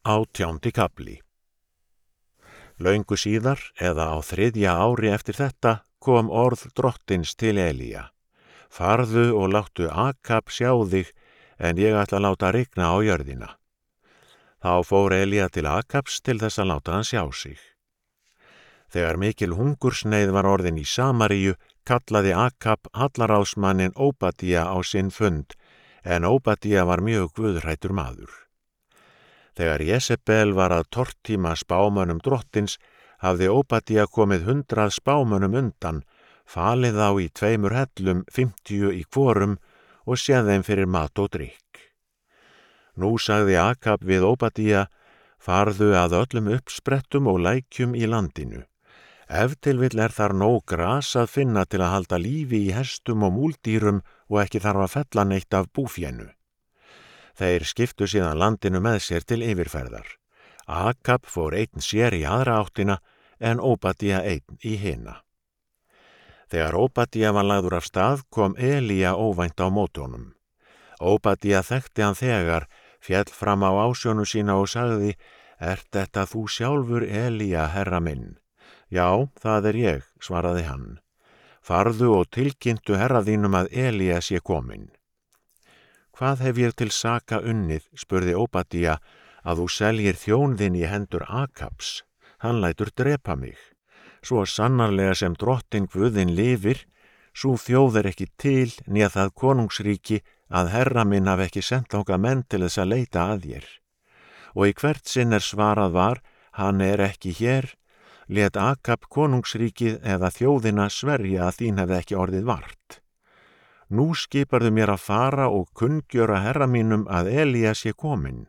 Átjándi kafli. Löngu síðar, eða á 3. ári eftir þetta, kom orð Drottins til Elía. Farðu og láttu Akab sjá þig, en ég ætla að láta rigna á jörðina. Þá fór Elía til Akabs til þess að láta hann sjá sig. Þegar mikil hungursneið var orðin í Samaríu, kallaði Akab hallaráðsmanninn Óbadía á sinn fund, en Óbadía var mjög guðhræddur maður. Þegar Jezebel var að tortíma spámönnum Drottins, hafði Óbadía komið 100 spámönnum undan, falið þá í 2 hellum, 50 í hvorum, og séð þeim fyrir mat og drykk. Nú sagði Akab við Óbadía: farðu að öllum uppsprettum og lækjum í landinu. Ef til vill þar nóg gras að finna til að halda lífi í hestum og múldýrum og ekki þarf að fella neitt af búfénu. Þeir skiptu síðan landinu með sér til yfirferðar. Akab fór einn sér í aðra áttina, en Óbadía einn í hina. Þegar Óbadía var lagður af stað, kom Elía óvænt á móti honum. Óbadía þekkti hann þegar, féll fram á ásjónu sína og sagði: ert þetta þú sjálfur, Elía, herra minn? Já, það ég, svaraði hann. Farðu og tilkynntu herra þínum að Elía sé kominn. Hvað hef ég til saka unnið, spurði Óbadía, að þú seljir þjón þinn í hendur Akabs? Hann lætur drepa mig. Svo sannarlega sem Drottinn Guðinn lifir, sú þjóð ekki til né það konungsríki að herra minn hafi ekki sent þangað menn til þess að leita að þér. Og í hvert sinn svarað var: hann ekki hér, lét Akab konungsríkið eða þjóðina sverja að þín hefði ekki orðið vart. Nú skiparðu mér að fara og kunngjöra herra mínum að Elía sé kominn.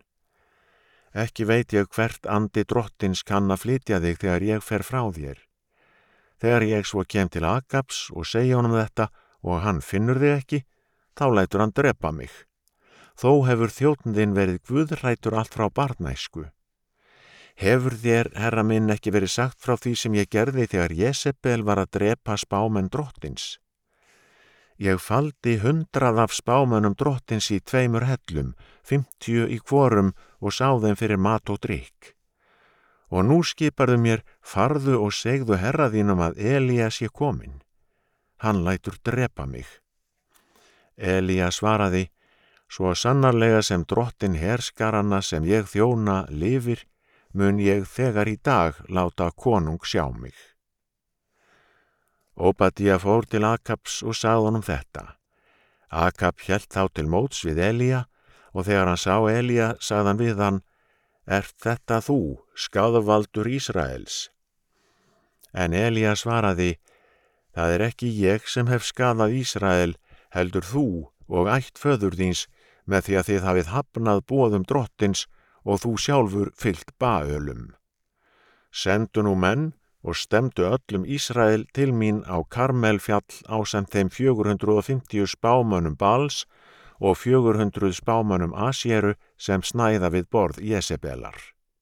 Ekki veit ég hvert andi Drottins kann að flytja þig þegar ég fer frá þér. Þegar ég svo kem til Akabs og segi honum þetta og hann finnur þig ekki, þá lætur hann drepa mig. Þó hefur þjónn þinn verið guðhræddur allt frá barnæsku. Hefur þér, herra minn, ekki verið sagt frá því sem ég gerði þegar Jezebel var að drepa spámenn Drottins? Ég faldi 100 af spámönnum Drottins í 2 hellum, 50 í hvorum, og sá þeim fyrir mat og drykk. Og nú skiparðu mér: farðu og segðu herra þínum að Elía sé kominn. Hann lætur drepa mig. Elía svaraði: svo sannarlega sem Drottinn herskaranna sem ég þjóna lifir, mun ég þegar í dag láta konung sjá mig. Óbadía fór til Akabs og sagði honum þetta. Akab hélt þá til móts við Elía, og þegar hann sá Elía, sagði hann við hann: ert þetta þú, skaðvaldur Ísraels? En Elía svaraði: það ekki ég sem hef skaðað Ísrael, heldur þú og ætt föður þíns, með því að þið hafið hafnað boðum Drottins og þú sjálfur fylgt Baölum. Sendu nú menn og stemdu öllum Ísrael til mín á Karmelfjall ásamt þeim 450 spámönnum Bals og 400 spámönnum Asjeru sem snæða við borð Jesebelar.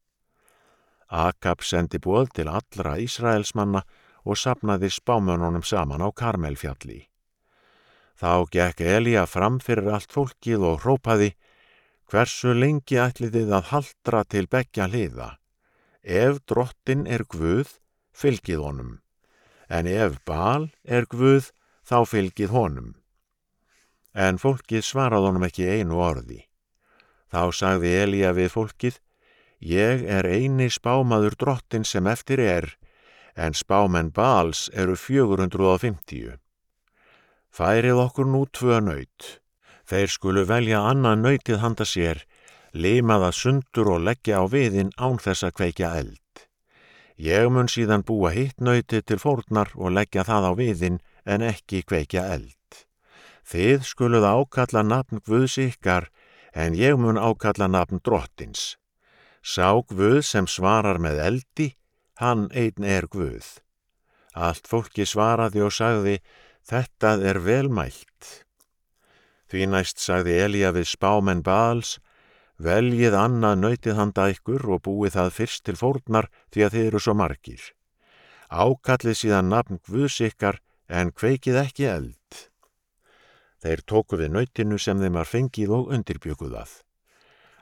Akab sendi boð til allra Ísraelsmanna og safnaði spámönnunum saman á Karmelfjalli. Þá gekk Elía fram fyrir allt fólkið og hrópaði: hversu lengi ætlið þið að haltra til beggja hliða? Ef Drottinn Guð, fylgið honum, en ef Baal Guð, þá fylgið honum. En fólkið svaraði honum ekki einu orði. Þá sagði Elía við fólkið: ég eini spámaður Drottins sem eftir en spámenn Baals eru 450. Færið okkur nú 2 naut. Þeir skulu velja annað nautið handa sér, lima það sundur og leggja á viðinn án þess að kveikja eld. Ég mun síðan búa hitt nautið til fórnar og leggja það á viðinn, en ekki kveikja eld. Þið skuluð ákalla nafn Guðs ykkar, en ég mun ákalla nafn Drottins. Sá Guð sem svarar með eldi, hann einn Guð. Allt fólki svaraði og sagði: þetta vel mælt. Því næst sagði Elía við spámenn Baals: veljið annað nautið handa ykkur og búið það fyrst til fórnar, því að þið eru svo margir. Ákallið síðan nafn Guðs ykkar, en kveikið ekki eld. Þeir tóku við nautinu sem þeim var fengið og undirbjuggu það.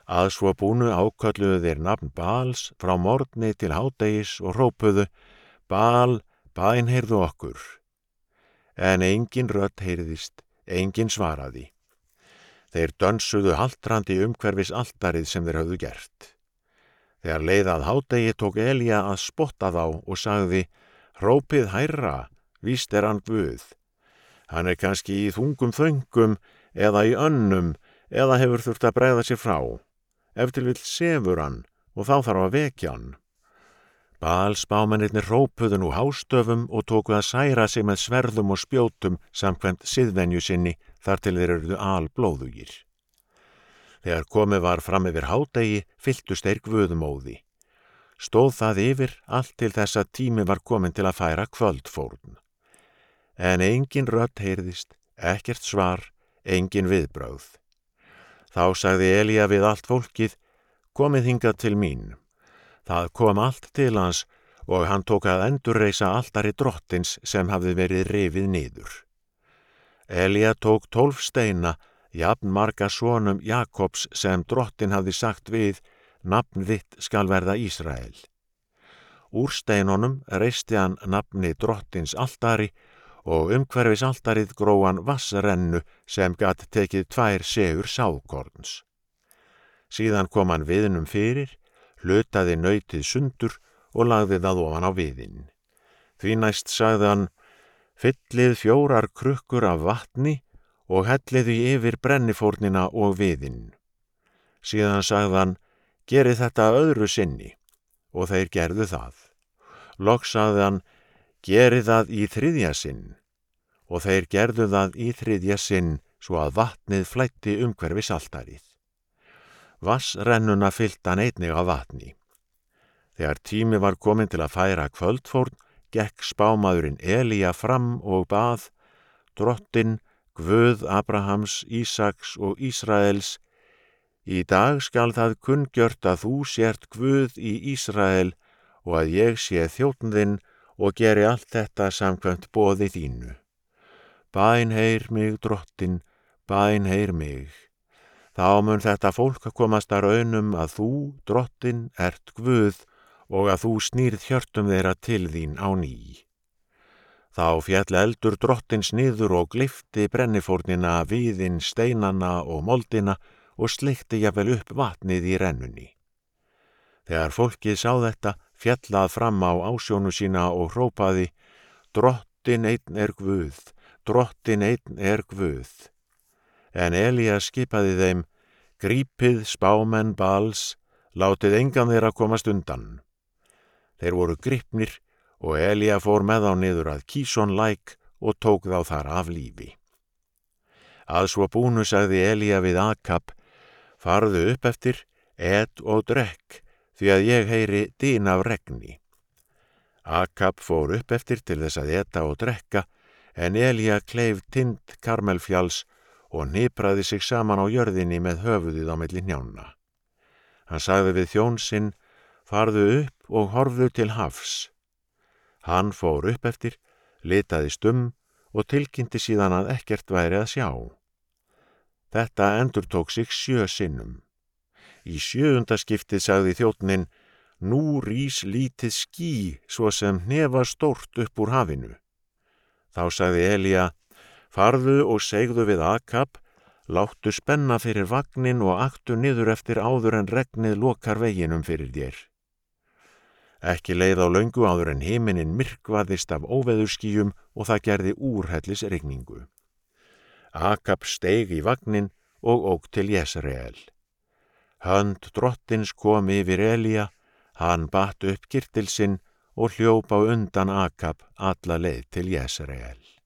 Að svo búnu ákölluðu þeir nafn Baals frá morgni til hádegis og hrópuðu: Baal, bænheyrðu okkur. En engin rödd heyrðist, engin svaraði. Þeir dönsuðu haltrandi umhverfis altarið sem þeir höfðu gert. Þegar leið að hádegi tók Elía að spotta þá og sagði: Hrópið hærra, víst hann Guð. Hann kannski í þungum þöngum eða í önnum eða hefur þurft að bregða sér frá. Ef til vill sefur hann og þá þarf að vekja hann. Baals spámennirnir hrópuðu nú hástöfum og tóku að særa sig með sverðum og spjótum samkvæmt siðvenju sinni þar til þeir urðu alblóðugir. Þegar komið var fram yfir hádegi fylltust þeir guðumóði. Stóð það yfir allt til þess að tími var komin til að færa kvöldfórn. En engin rödd heyrðist, ekkert svar, engin viðbrögð. Þá sagði Elía við allt fólkið: Komið hingað til mín. Það kom allt til hans og hann tók að endurreisa altari drottins sem hafði verið rifið niður. Elía tók 12 steina, jafn marga sonum Jakobs sem drottin hafði sagt við: Nafn þitt skal verða Ísrael. Úr steinunum reisti hann nafni drottins altari og umhverfis altarið gróf hann vassrennu sem gat tekið 2 segur sáðkorns. Síðan kom hann viðnum fyrir, hlutaði nautið sundur og lagði það ofan á viðinn. Því næst sagði hann: Fyllið 4 krukkur af vatni og hellið því yfir brennifórnina og viðinn. Síðan sagði hann: Gerið þetta öðru sinni, og þeir gerðu það. Loks sagði hann: Gerið það í 3. sinn, og þeir gerðu það í 3. sinn svo að vatnið flæddi umhverfis altarið. Vassrennuna fyllti hann einnig af vatni. Þegar tími var kominn til að færa kvöldfórn, gekk spámaðurinn Elía fram og bað: Drottinn, Guð Abrahams, Ísaks og Ísraels, í dag skal það kunngjört að þú sért Guð í Ísrael og að ég sé þjónn þinn og geri allt þetta samkvæmt boði þínu. Bænheyr mig, Drottinn, bænheyr mig. Þá mun þetta fólk komast að raunum að þú, Drottinn, ert Guð og að þú snýrð hjörtum þeirra til þín á ný. Þá féll eldur Drottins niður og glyfti brennifórnina, viðinn, steinana og moldina og sleikti jafnvel upp vatnið í rennunni. Þegar fólkið sá þetta, fjallað fram á ásjónu sína og hrópaði: Drottinn einn er Guð, Drottinn einn er Guð. En Elía skipaði þeim: Grípið spámenn Baals, látið engan þeirra komast undan. Þeir voru gripnir og Elía fór með þá niður að Kísonlæk og tók þá þar af lífi. Að svo búnu sagði Elía við Akab: Farðu upp eftir, et og drekk, því að ég heyri dyn af regni. Akab fór upp eftir til þess að eta og drekka, en Elía kleif tind Karmelfjalls og hnipraði sig saman á jörðinni með höfuðið á milli hnjánna. Hann sagði við þjón sinn: Farðu upp og horfðu til hafs. Hann fór upp eftir, litaðist og tilkynnti síðan að ekkert væri að sjá. Þetta endurtók sig 7 sinnum. Í 7. skiptið sagði þjónninn: Nú rís lítið ský svo sem hnefa stórt upp úr hafinu. Þá sagði Elía: Farðu og segðu við Akab: Láttu spenna fyrir vagnin og aktu niður eftir áður en regnið lokar veginum fyrir þér. Ekki leið á löngu áður en himinin myrkvaðist af óveðurskýjum og það gerði úrhellisrigningu. Akab steig í vagnin og ók til Jesreel. Hönd drottins kom yfir Elía, hann batt upp kyrtil sinn og hljóp á undan Akab alla leið til Jesreel.